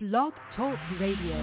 Blog Talk Radio.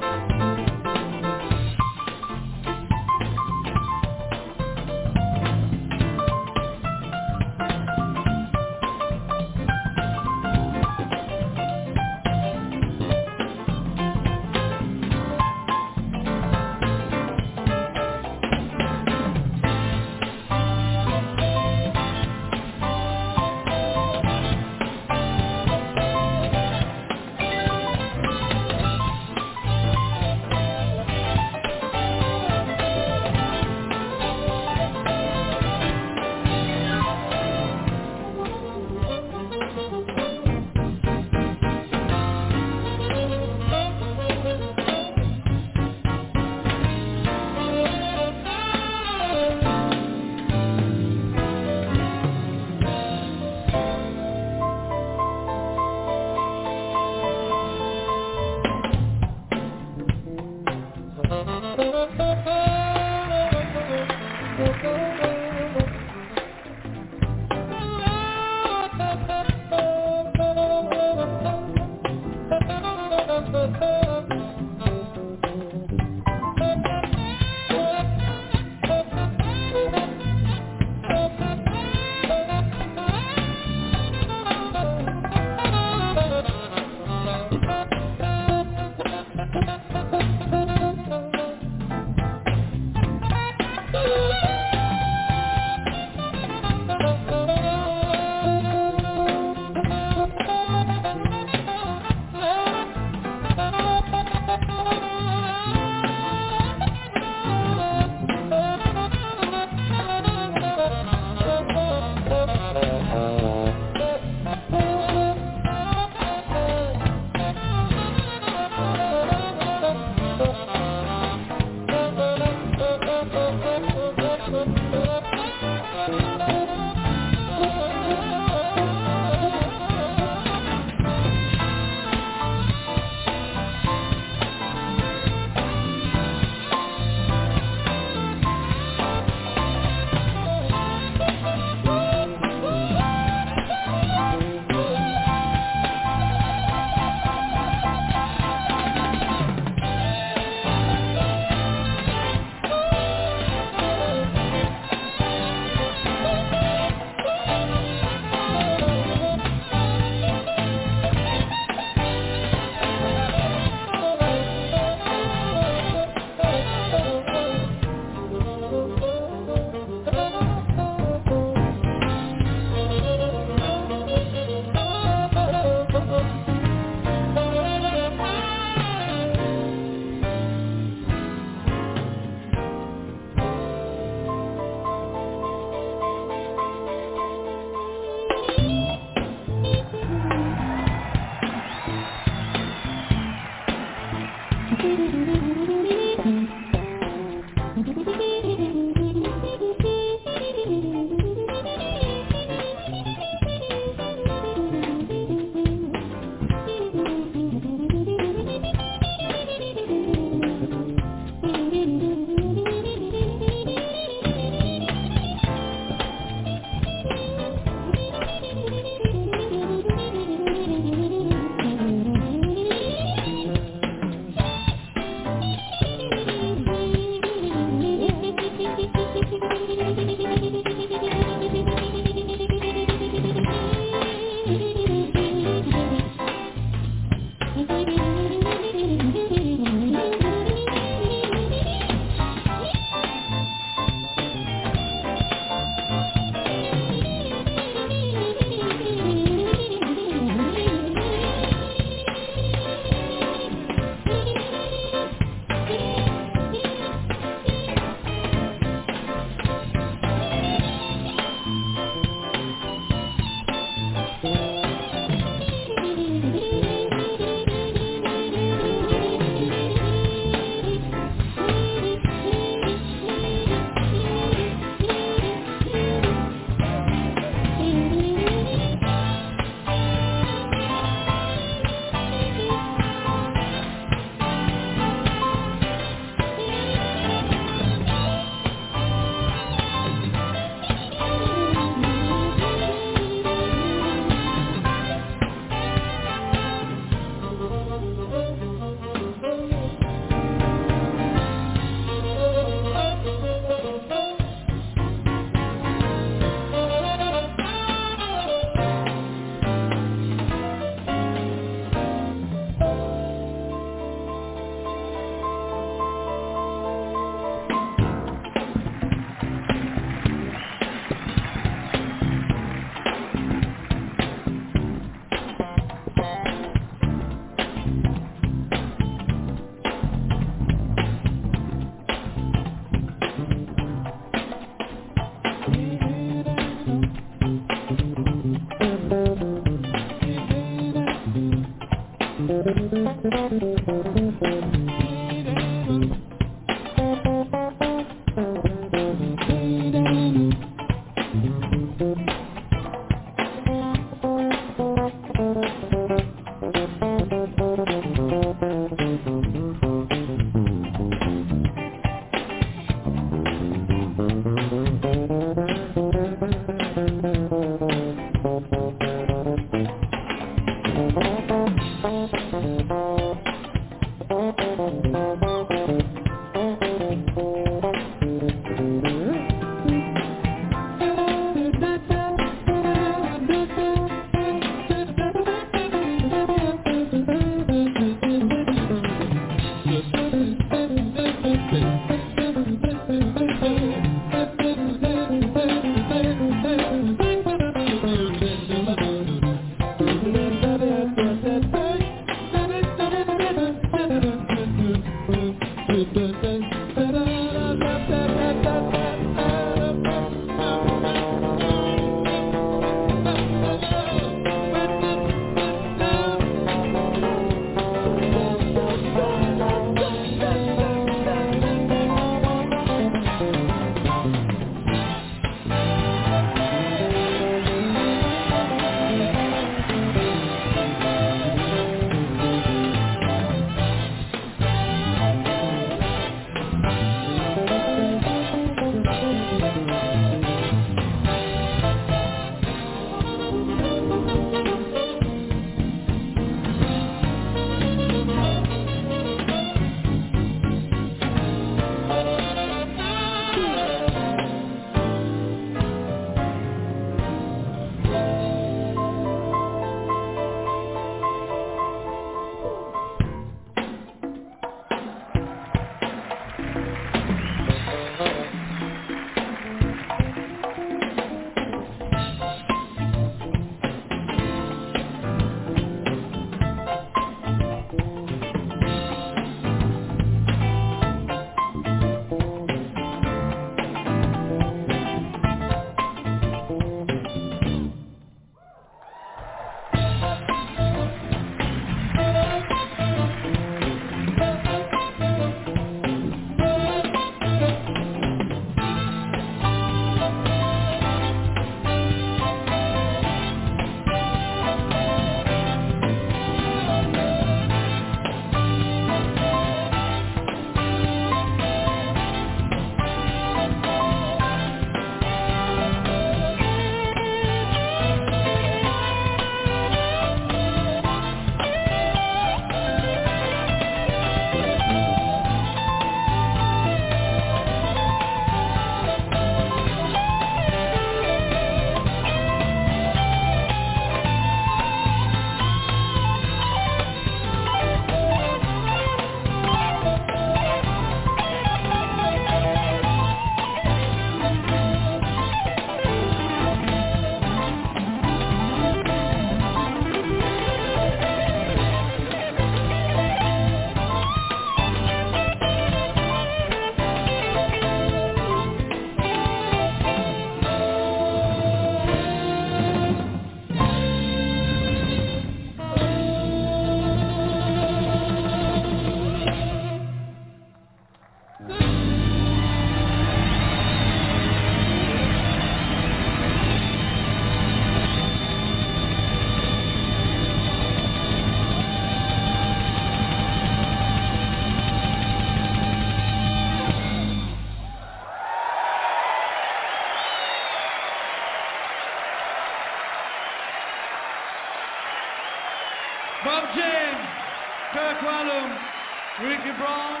Bob James, Kirk Whalum, Ricky Brown,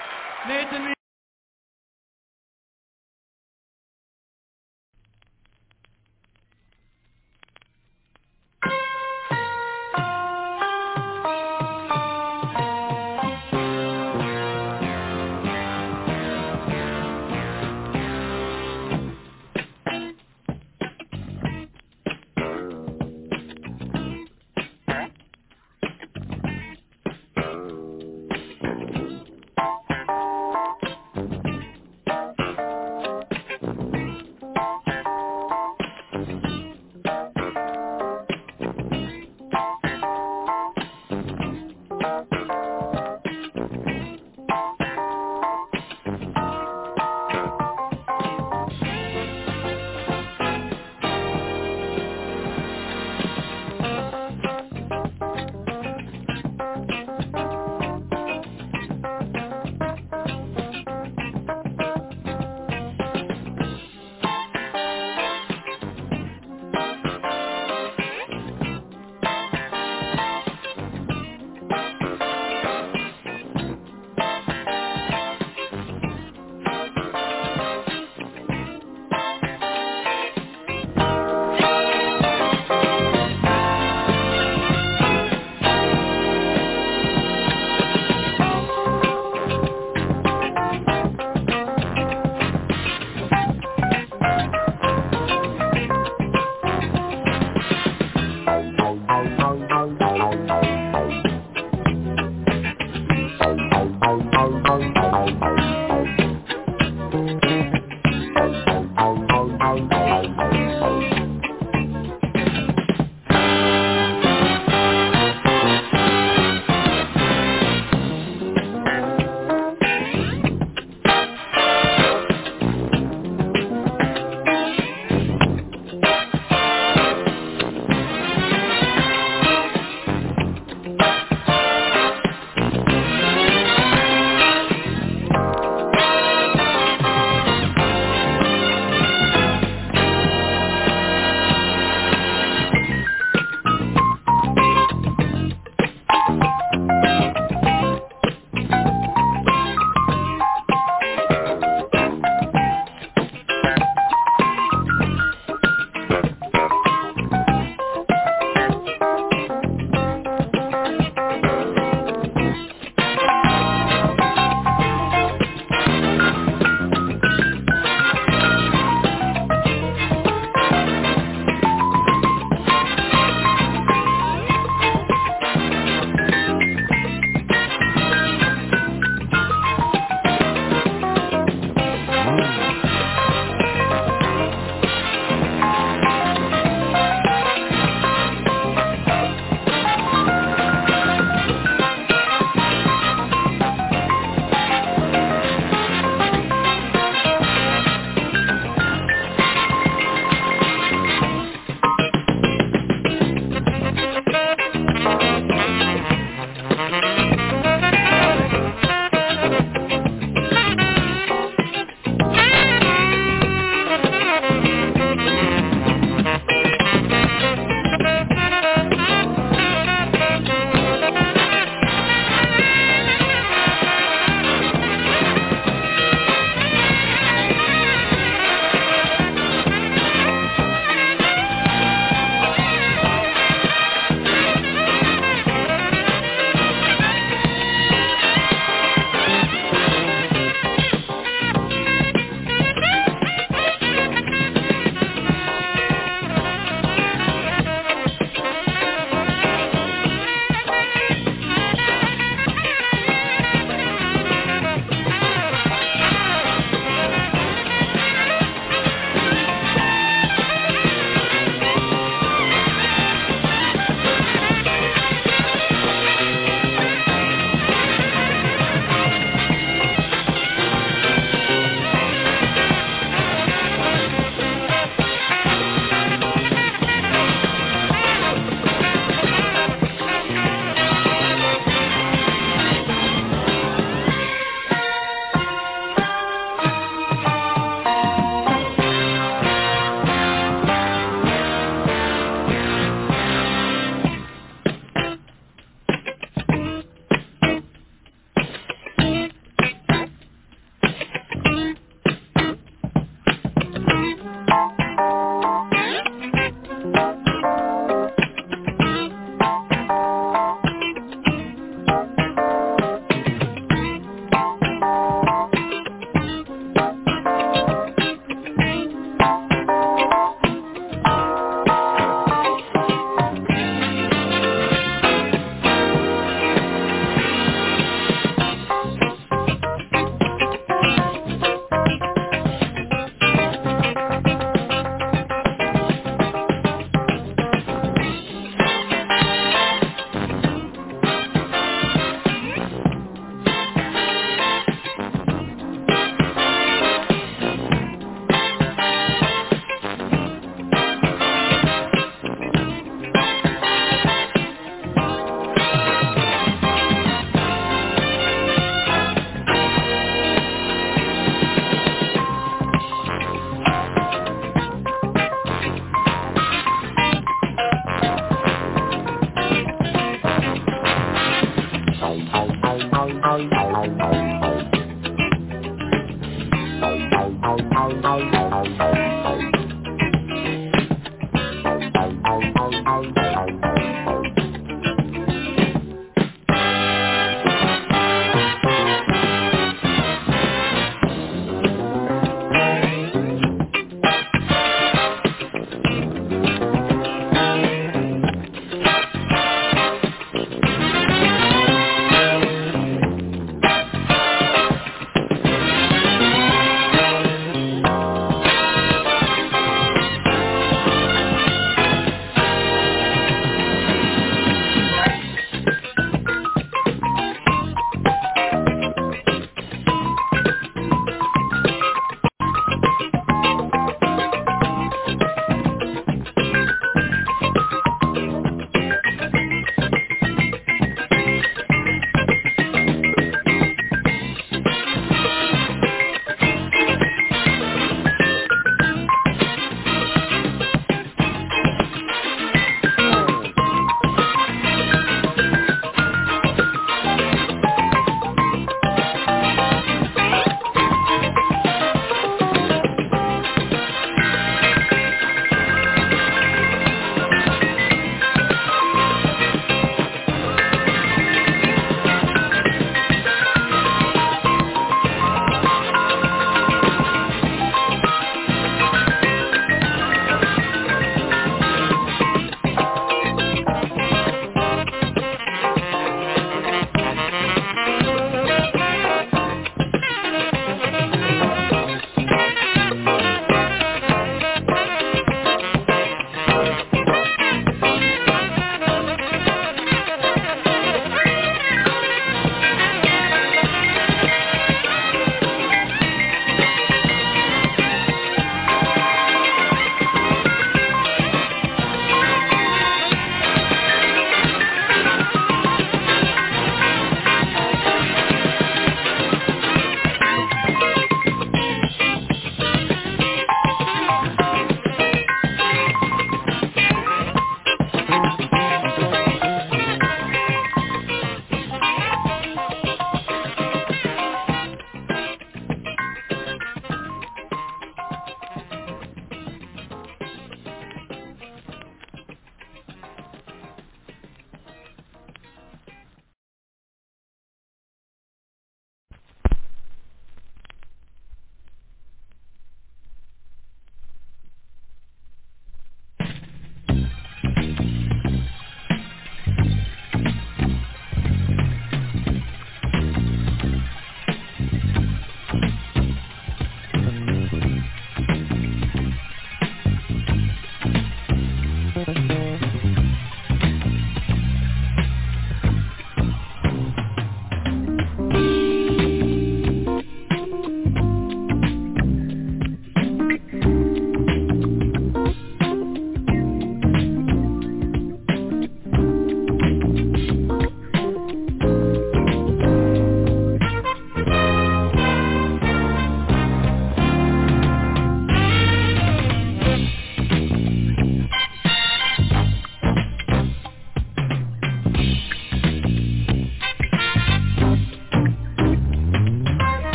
Nathan Lee.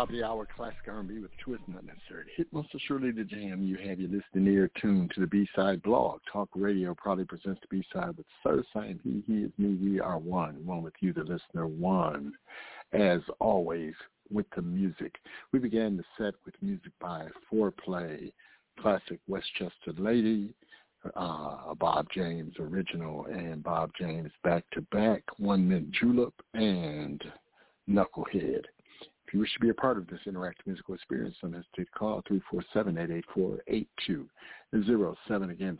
of the hour, classic R&B with a twist, not necessarily hit. Most assuredly the jam. You have your listening ear tuned to the B-Side blog. Talk Radio proudly presents the B-Side with Sir Sam. He is me. We are one with you, the listener, one. As always, with the music. We began the set with music by Foreplay, classic Westchester Lady, Bob James original, and Bob James back-to-back, 1 Minute Julep, and Knucklehead. If you wish to be a part of this interactive musical experience, don't hesitate to call 347-884-8207. Again,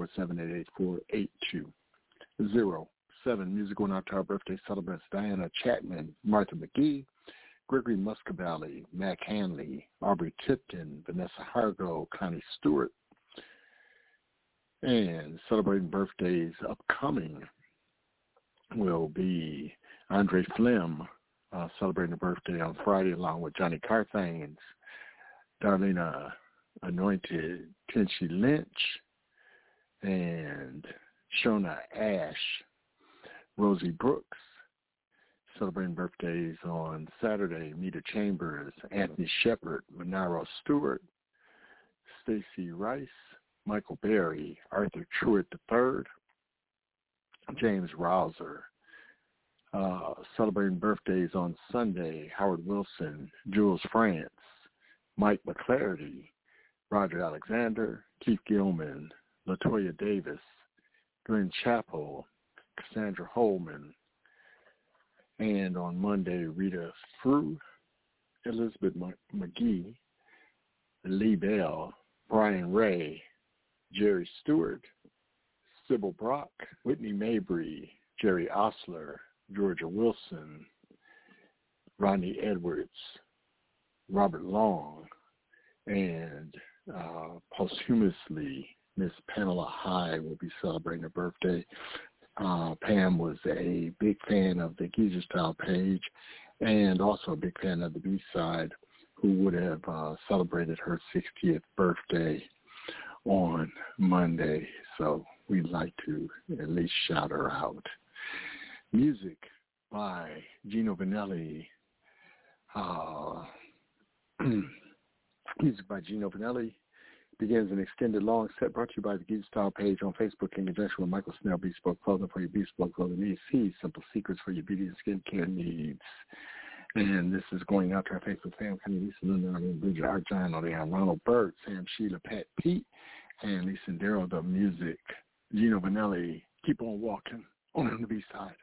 347-884-8207. Music going out to our birthday celebrants: Diana Chapman, Martha McGee, Gregory Muscovali, Mac Hanley, Aubrey Tipton, Vanessa Hargo, Connie Stewart. And celebrating birthdays upcoming will be Andre Flem, celebrating a birthday on Friday along with Johnny Carthanes, Darlena Anointed, Tenchi Lynch, and Shona Ash. Rosie Brooks, celebrating birthdays on Saturday, Mita Chambers, Anthony Shepard, Monaro Stewart, Stacey Rice, Michael Berry, Arthur Truitt III, James Rouser. Celebrating birthdays on Sunday, Howard Wilson, Jules France, Mike McClarty, Roger Alexander, Keith Gilman, LaToya Davis, Glenn Chappell, Cassandra Holman, and on Monday, Rita Frew, Elizabeth McGee, Lee Bell, Brian Ray, Jerry Stewart, Sybil Brock, Whitney Mabry, Jerry Osler, Georgia Wilson, Rodney Edwards, Robert Long, and posthumously, Miss Pamela High will be celebrating her birthday. Pam was a big fan of the Geezer Style page and also a big fan of the B-Side, who would have celebrated her 60th birthday on Monday. So we'd like to at least shout her out. Music by Gino Vanelli. Music by Gino Vanelli begins an extended long set brought to you by the Geezer Style page on Facebook in conjunction with Michael Snell, Bespoke Clothing for your Bespoke Clothing needs. See Simple Secrets for your beauty and skincare needs. And this is going out to our Facebook fam, Connie, Lisa, Linda, Bridget, Art John, Leon, Ronald Burt, Sam, Sheila, Pat, Pete, and Lisa and Daryl, the music. Gino Vanelli, keep on walking on the B-Side.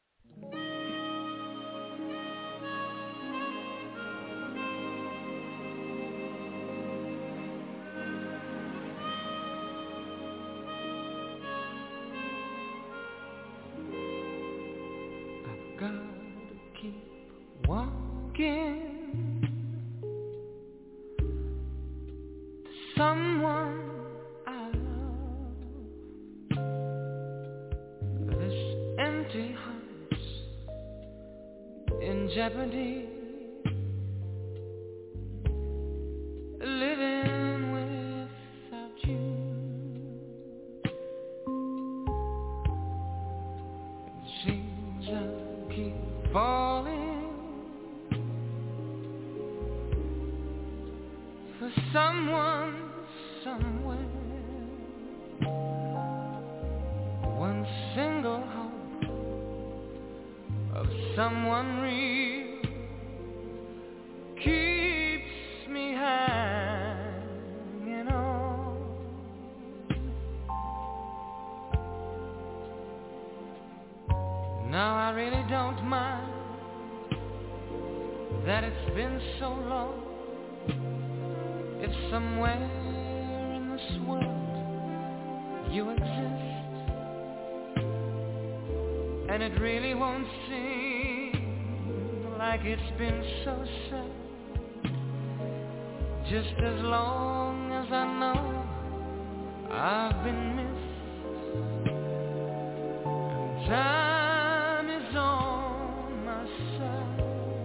I've got to keep walking to someone I love. This empty house in jeopardy, living without you. It seems I keep falling for someone somewhere. One single hope of someone real keeps me hanging on. Now I really don't mind that it's been so long. If somewhere in this world you exist, and it really won't seem like it's been so sad, just as long as I know I've been missed, and time is on my side,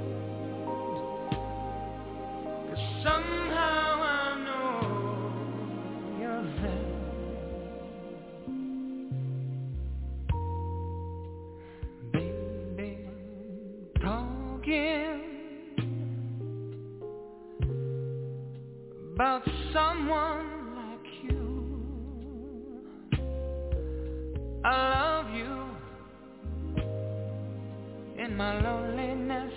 'cause somehow I know you're there. Baby, talking about someone like you. I love you in my loneliness,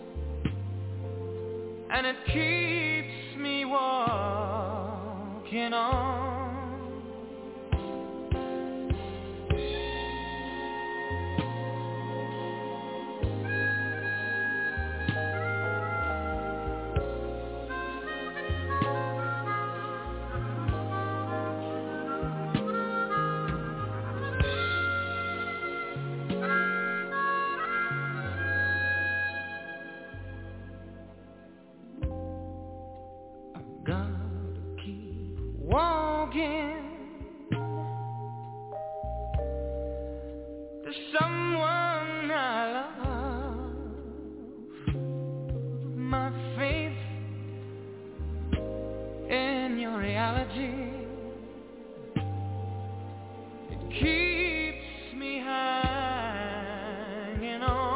and it keeps me walking on. Someone I love, my faith in your reality, it keeps me hanging on.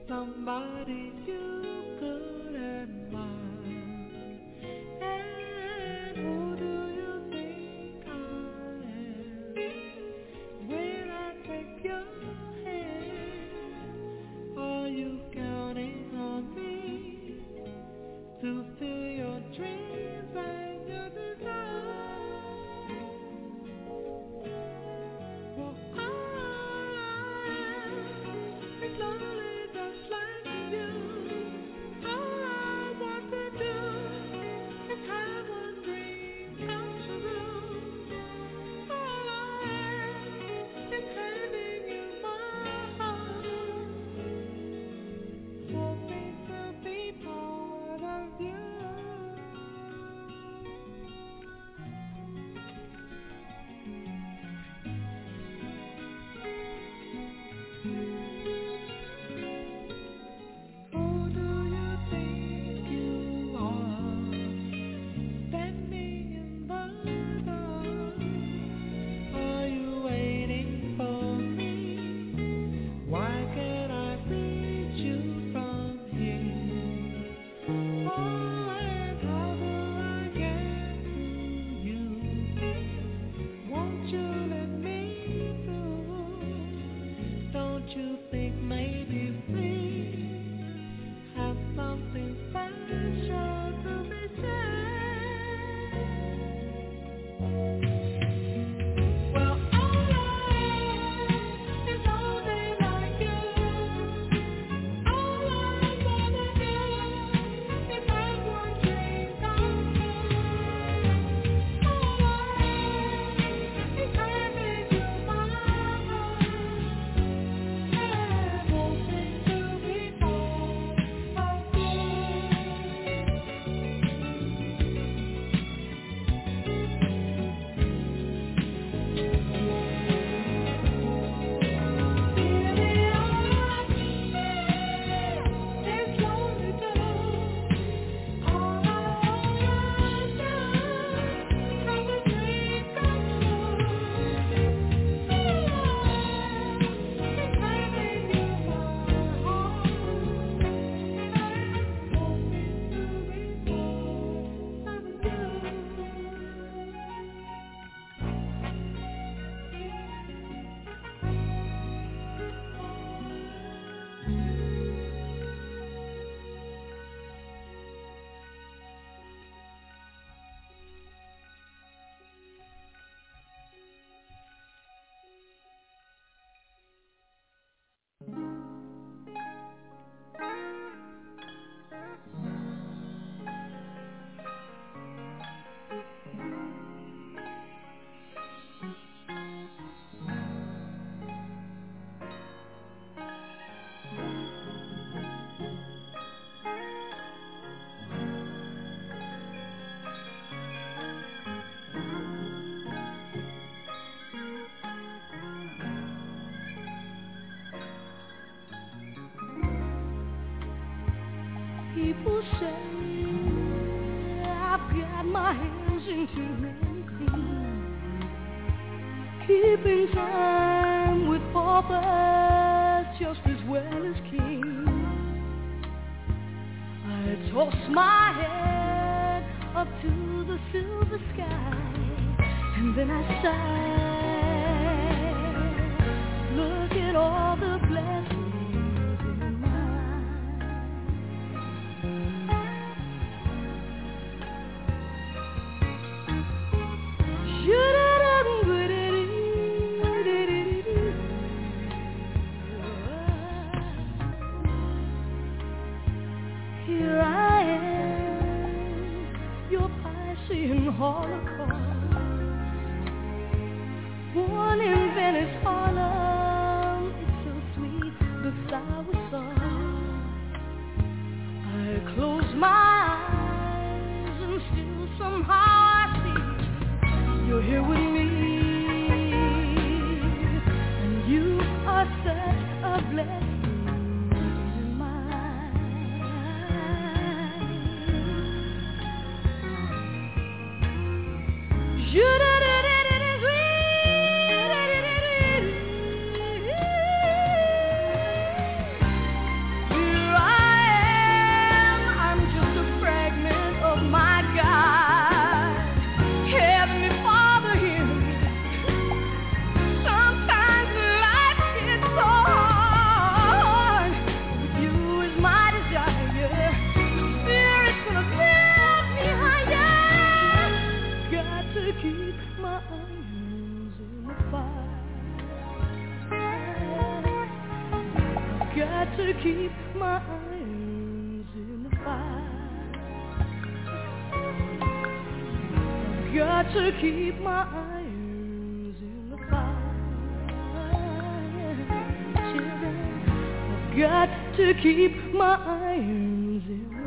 somebody you could admire. And who do you think I am when I take your hand? Are you counting on me to fill your dreams and your desires? Well, I'm lonely just like you. All I want to do is have one dream come true. All I am is handing you my heart, hoping to be part of you. Who do you think you are, standing in the dark? Are you waiting for me? Why can't I reach you from here? Oh, and how do I get to you? Won't you let me through? Don't you think maybe we have something special to be said? Well, all I am is holding like you. All I wanna do is have one dream come true. All I am is handing you my heart, and hoping to be part of Really all I need is lonely too. All I do is have a dream come true. All I am is handing you my heart, and hoping to be part People say I've got my hands in too many things, keeping time with paupers just as well as kings. I toss my head up to the silver sky, and then I sigh. Look at all the blessings in mine. Here I am, your Piscean Holocaust, born in Venice, Harlem. It's so sweet, the sour sauce. I close my eyes and still somehow I see you're here with me, and you are such a blessing. keep my irons in the fire. I've got to keep my irons in the fire. Children, I've got to keep my irons in the fire.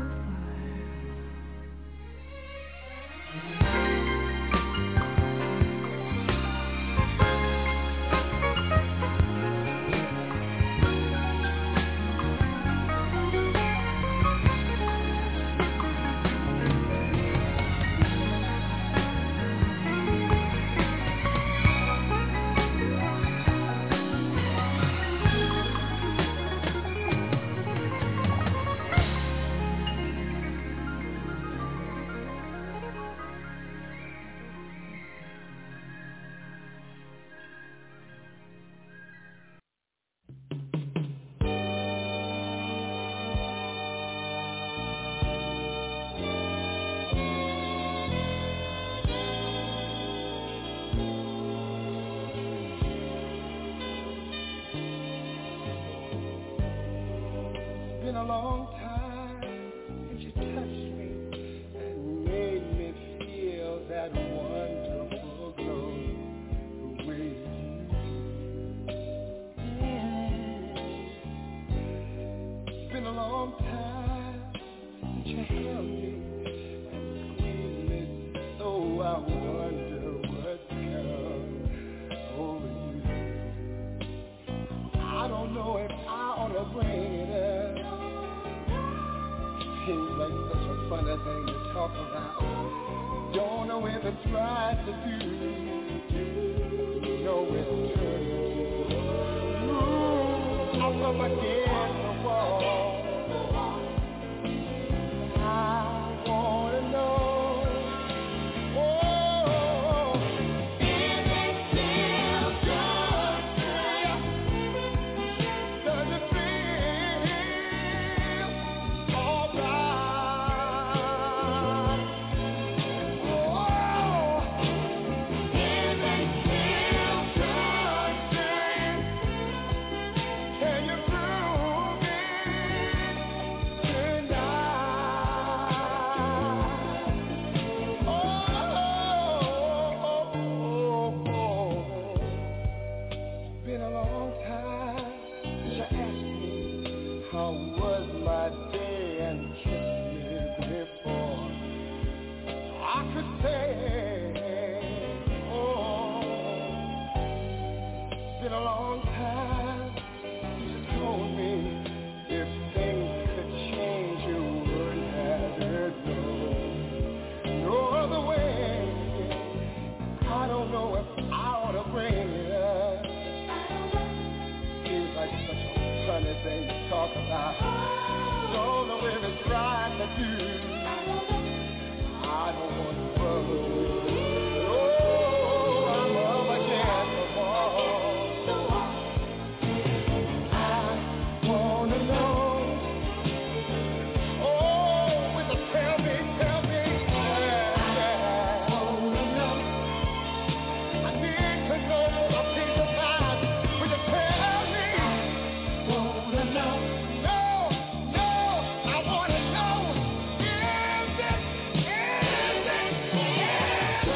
Been a long time since you touched me and made me feel that wonderful glow the way you do. It's been a long time since you held me and squeezed me, so I wonder what's come over you. I don't know if I ought to bring it up. Seems like such a funny thing to talk about. Don't know if it's right to do. Know it's true. I'm up against the wall. I wanna know. Oh, is it still good? Does it feel alright? Oh, is it still good? Can you prove it tonight? Oh, been a long time since you asked me how was my day and kissed me before I could say, oh, been a long time since you told me if things could change you wouldn't have it no other way. I don't know if I ought to bring it up. Seems like such a funny thing to talk about. Don't know if it's right to do. I don't want to bother you. Oh, I'm up against the wall. I wanna know. Oh, will you tell me, yeah. I wanna know. I need to know a piece of mind. Will you tell me? Wanna know? No, I wanna know. Is it?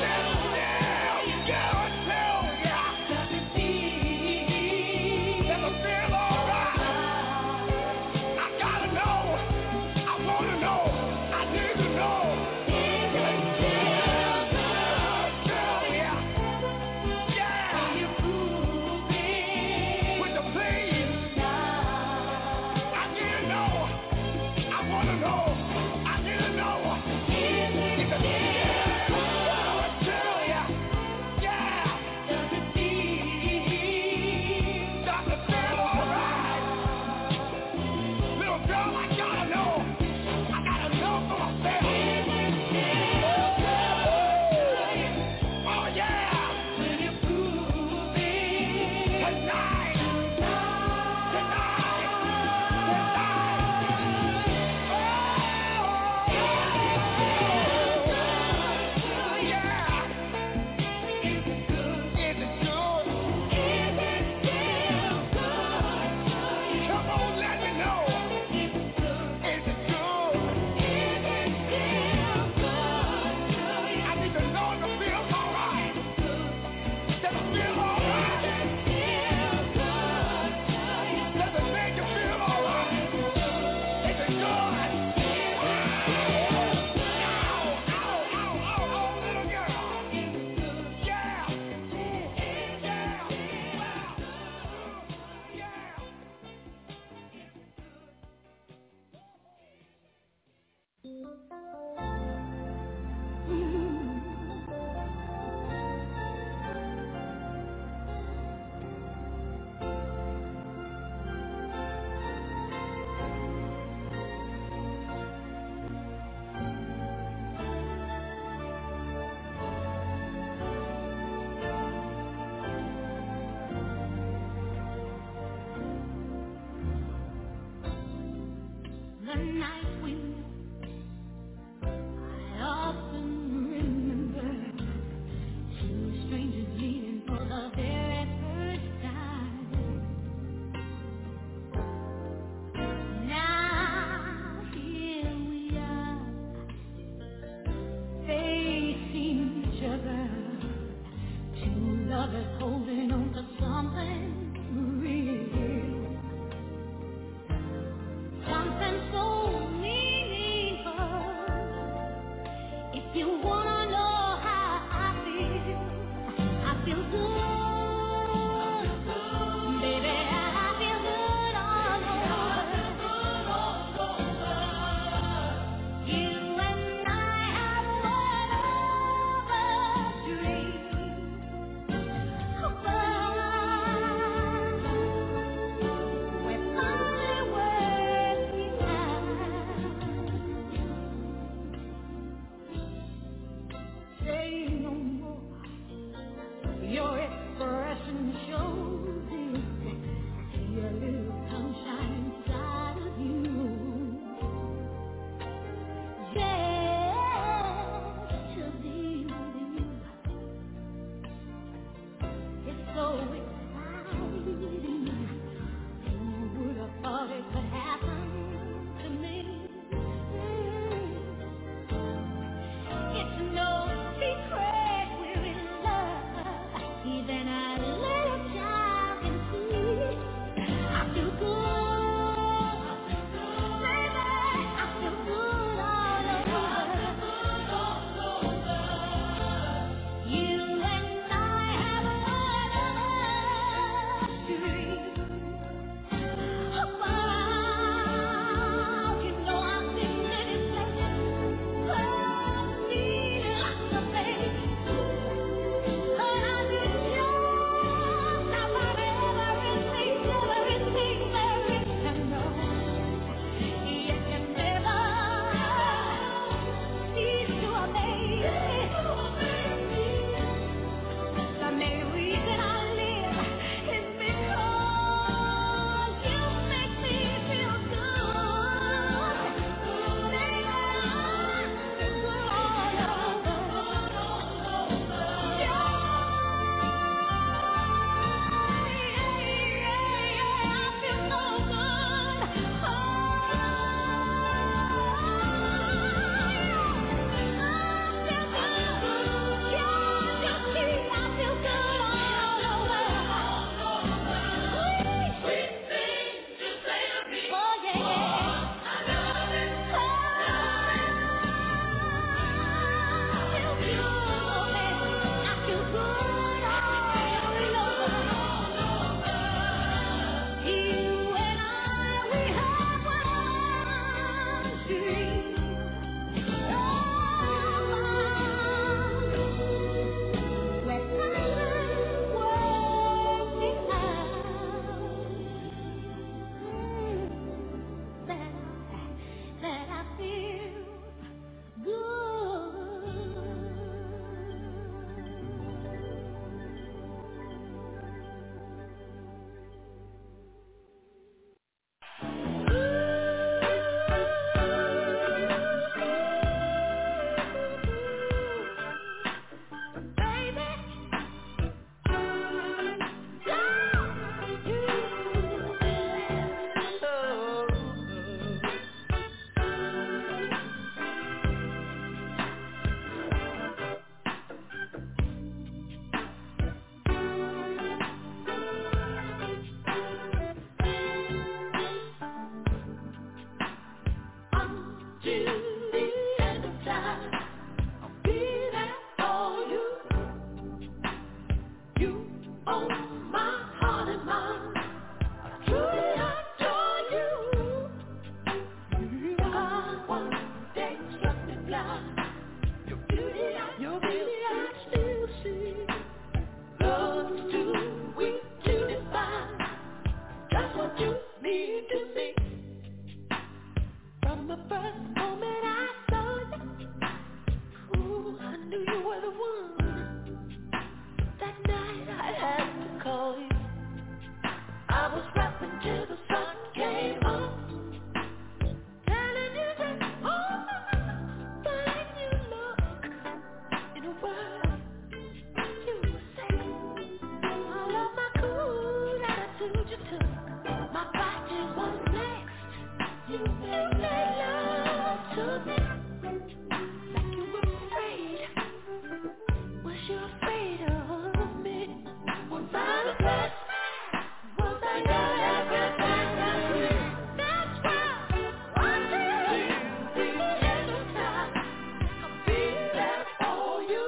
the first moment I saw you. Ooh, I knew you were the one. That night I had to call you. I was rapping till the sun came up, telling you that the way you look in a word you say. I love my cool attitude you took. My body was next. You made love to me like you were afraid. Was you afraid of me? Was I the best? Was I your everything I need? That's why one day, anytime, I'll be there for you.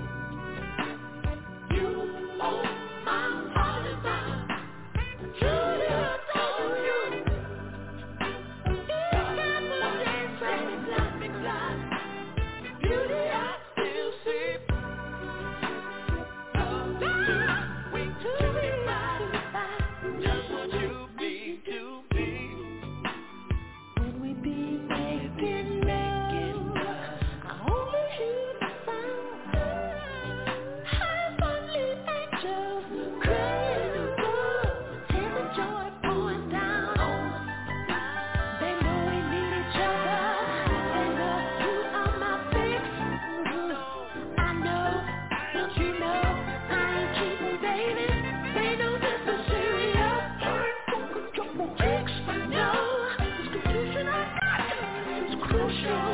You own my heart and mind. Truly adore you. You got my days right behind me blind. The beauty I still see. Wait to be right. Just what you need to be. When we be making love, I only hear the sound. Heavenly angels crying above, tears of joy pouring down. They know we need each other, and you are my fix. I know, don't you know, I ain't cheating, baby. They know this is serious. Tricks, no, this confusion I got is crucial,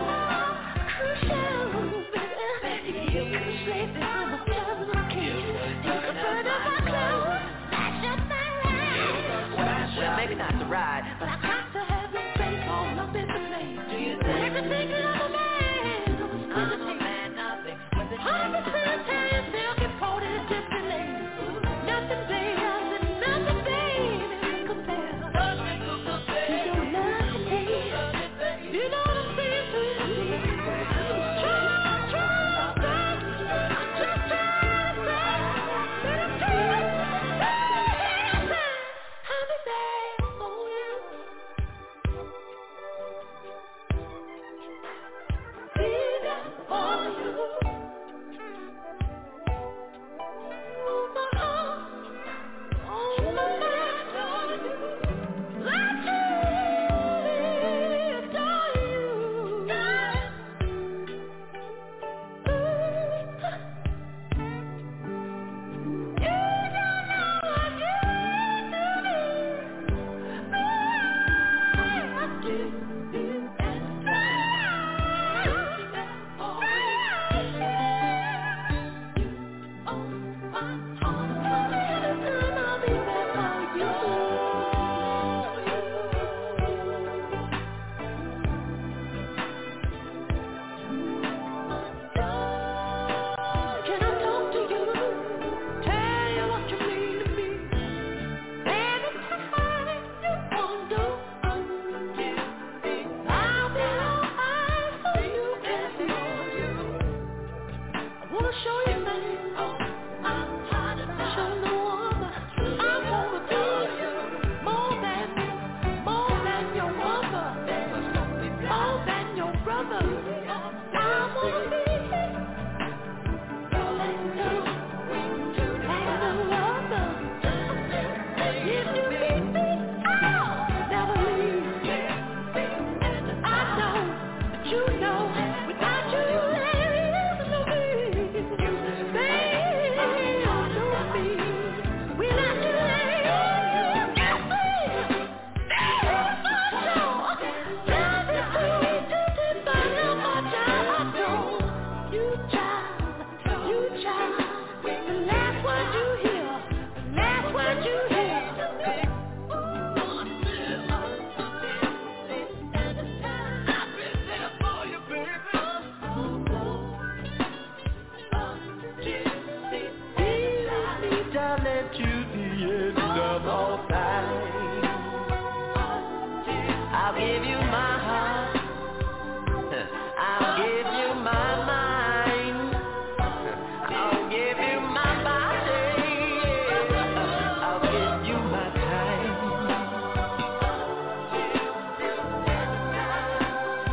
baby. You can say that I'm a puzzle kid. You can burn up my clothes, smash up my life. Well, maybe not to ride, but I got to have your face all up in the place. Do you think? Everything of a man, I'm a man of exquisite. 100% Italian silk imported Tiffany. Nothing better than nothing, baby, can compare. You don't love to taste. You know what I'm saying to you. Try, baby. Just try to say. Let it do it. I'll be there for you. Be there for you. Oh, my heart. Oh, my mind. I truly adore you. You don't know what you do. I do. Can I talk to you? Tell you what you mean to me. Anytime you want to, I'll be all eyes for you and for you. I wanna show you things. Show no other. I wanna do you more than your mother, more than your brother. I wanna be. I'll give you my heart. I'll give you my mind. I'll give you my body. I'll give you my time.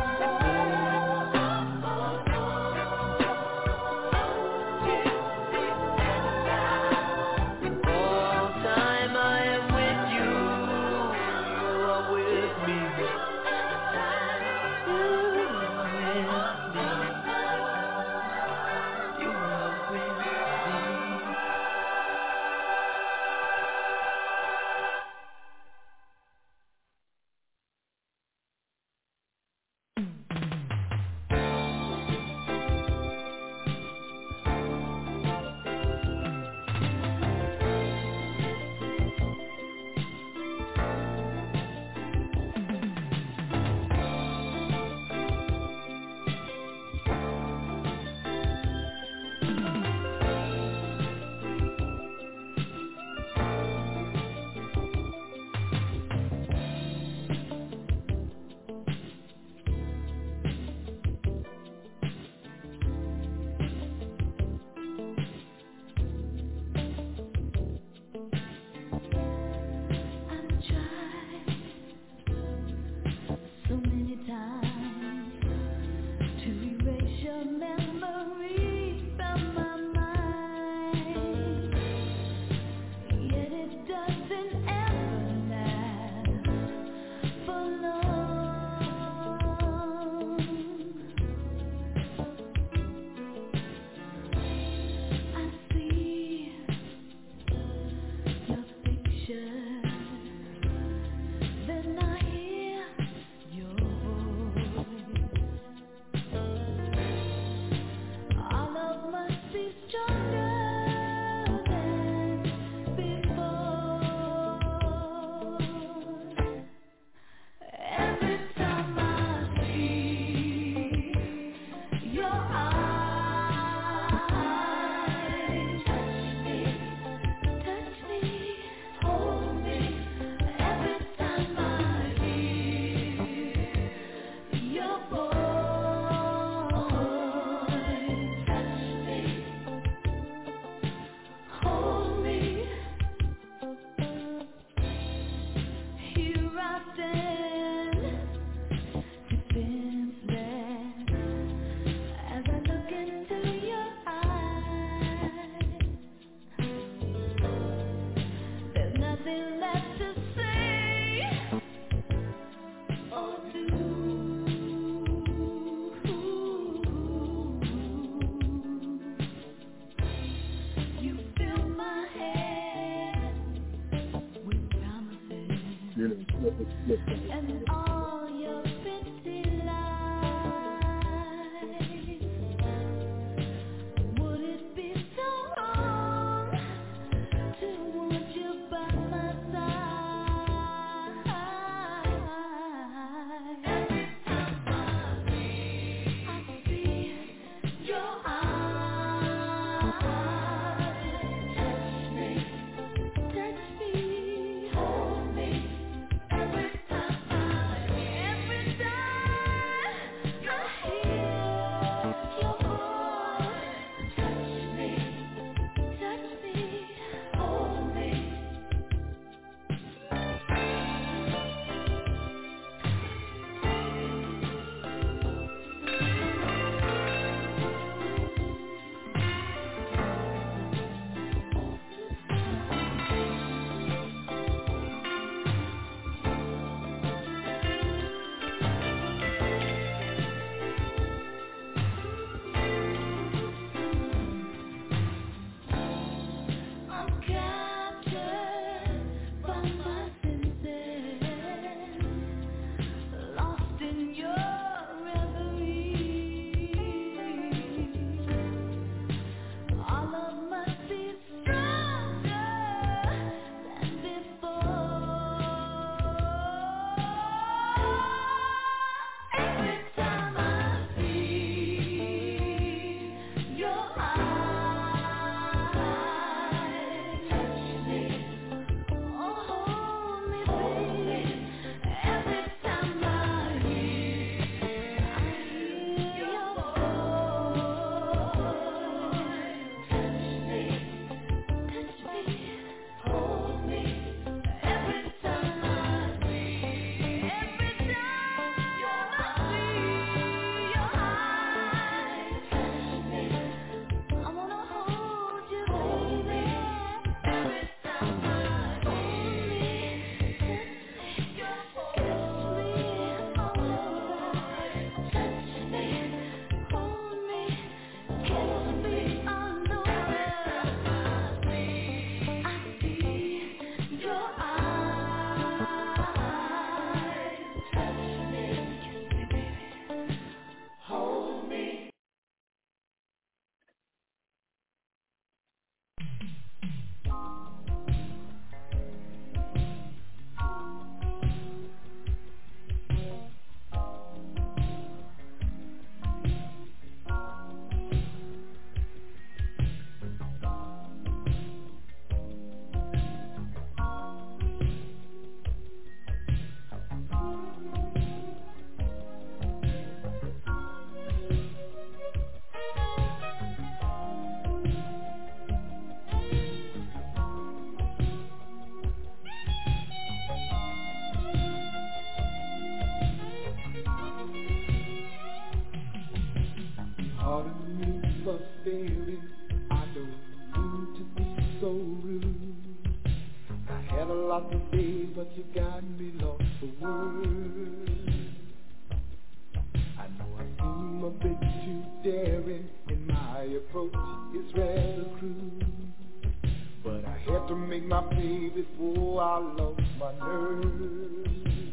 staring. I don't mean to be so rude. I had a lot to say, but you got me lost for words. I know I seem a bit too daring, and my approach is rather crude. But I had to make my play before I lost my nerve.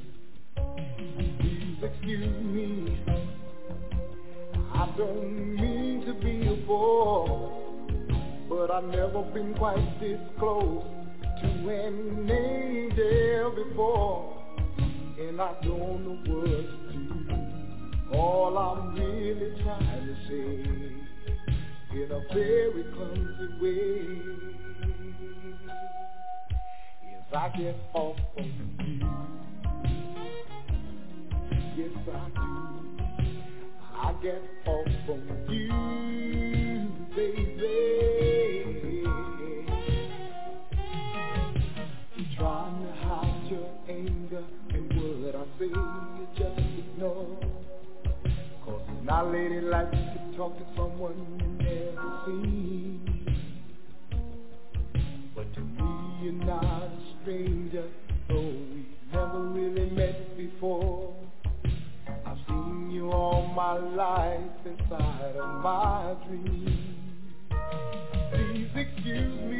Please excuse me, I don't mean to be a bore, but I've never been quite this close to an angel before, and I don't know what to do. All I'm really trying to say in a very clumsy way is I get off on you. Yes, I do. I get off on you, baby. You're trying to hide your anger, and what I say you just ignore. 'Cause now lady likes to talk to someone you never seen. But to me you're not a stranger, though we never really met before. I've seen you all my life inside of my dreams. Please excuse me,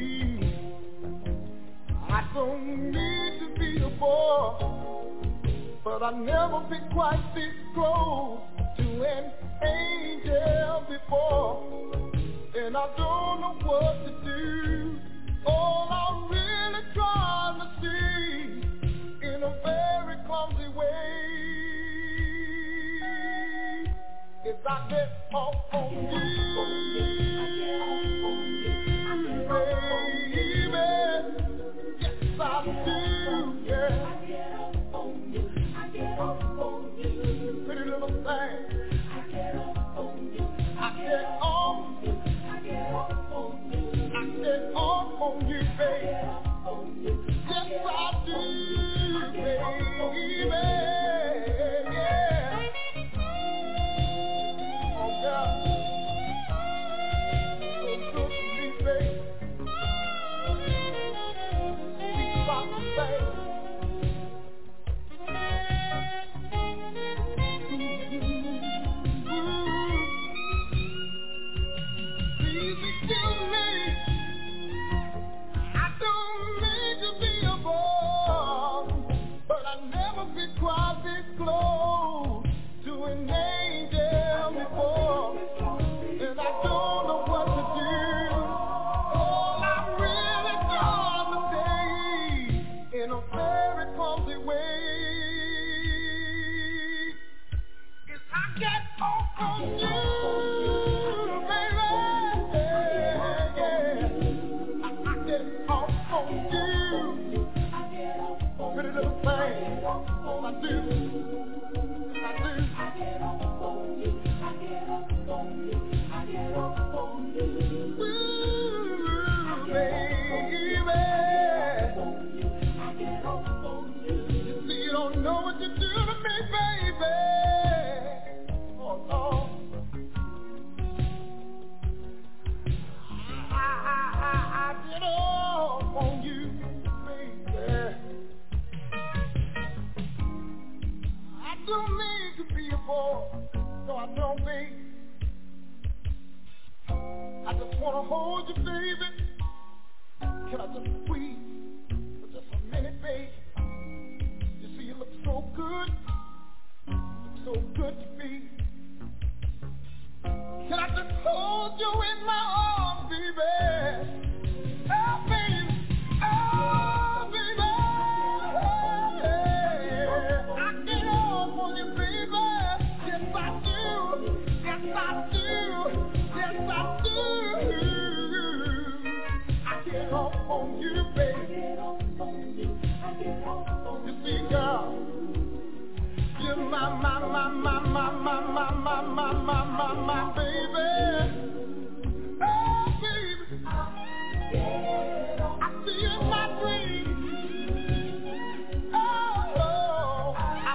I don't need to be a bore, but I've never been quite this close to an angel before, and I don't know what to do. All I'm really trying to see in a very clumsy way is I get off on you, baby. Yes, I do, yeah. Pretty little thing. I get off on you. I get off on you, baby. Yes, I do, baby. Yeah. Oh, God. So good to me, baby. Sweet spot, baby. Quite this close to an angel before, and I don't know what to do. All I'm really trying to say in a very clumsy way is I get off on you, baby. Yeah. I get off on you. Pretty little thing. I do. I get off on you. I get off on you. I get off on you. Ooh, baby. I get off on you. You see, you don't know what you do to me, baby. Oh, Lord. I get off on you, baby. I don't mean to be a bore, no, I don't mean. I just want to hold you, baby. Can I just squeeze for just a minute, baby? You see, you look so good. Look so good to me. Can I just hold you in my arms, baby? Oh, baby. Oh, baby. On you, baby. You see, girl, you're my baby. Oh, baby. I see you in my dreams. Oh, I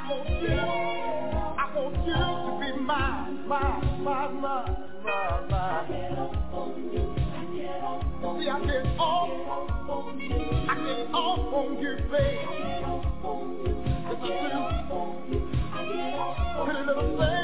want you to be mine. See, I get off on you, babe. It's a pretty little thing.